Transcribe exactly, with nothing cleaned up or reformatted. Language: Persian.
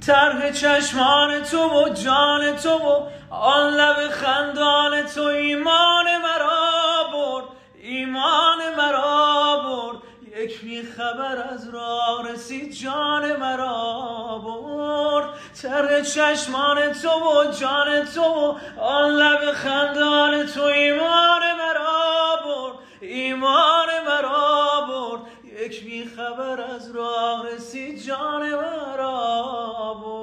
طرح چشمان تو و جان تو و آن لب خندان تو ایمان مرا برد، ایمان مرا برد. یک بی خبر از راه رسید جان مرا برد. طرح چشمان تو و جان تو و آن لب خندان تو ایمان مرا برد، ایمان مرا برد. یک بی خبر از راه رسید جان مرا برد.